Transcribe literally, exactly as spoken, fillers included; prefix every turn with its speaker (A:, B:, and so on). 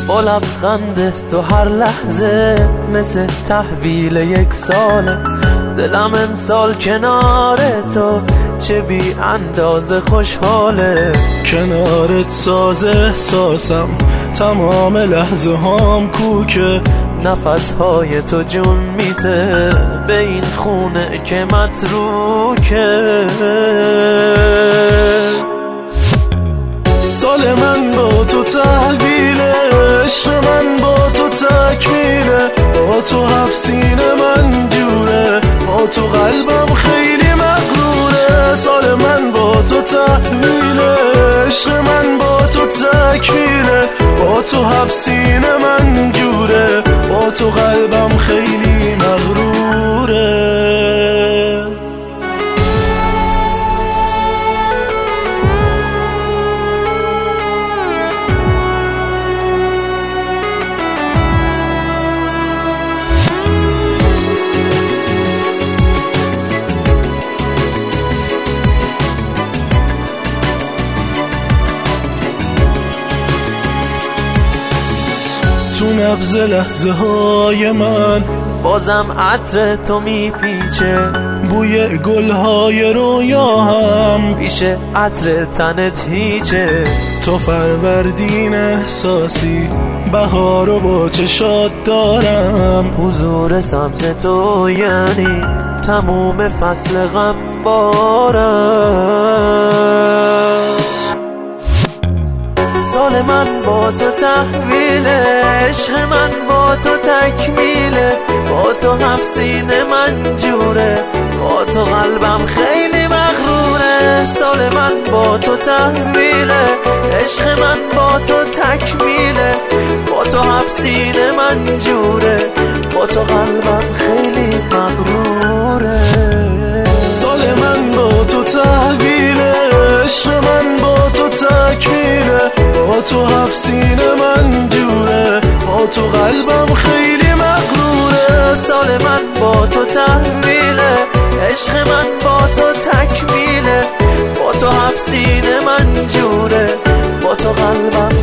A: با لبخند تو هر لحظه مثل تحویل یک ساله. دلم امسال کنار تو چه بی اندازه خوشحاله.
B: کنارت ساز احساسم تمام لحظه هام کوکه.
A: نفس های تو جون میده به این خونه که متروکه.
B: سال من با تو تحویله، عشق من با تو تکمیله. با تو حبسین من جوره، با تو قلبم خیلی مغروره. سال من با تو تحویله، عشق من با تو تکمیله. با تو حبسین من جوره، با تو قلبم خیلی مغروره. تو نبض لحظه های من
A: بازم عطر تو میپیچه.
B: بوی گلهای رویا هم
A: پیش عطر تنت هیچه.
B: تو فروردین احساسی، بهار و با چشات دارم.
A: حضور سمت تو یعنی تموم فصل غم بارم. سال من با تو تحویله، عشق من با تو تکمیله. با تو حبسین من جوره، با تو قلبم خیلی مغروره. سال من با تو تحویله، عشق من با تو تکمیله. با تو حبسین من جوره، با تو قلبم خیلی مغروره.
B: سال من با تو تحویله، عشق من با تو تکمیله. با تو حبسین من جوره، با تو قلبم خیلی مغروره.
A: سال من با تو تحویله، عشق من با تو تکمیله. با تو حبسین من جوره، با تو قلبم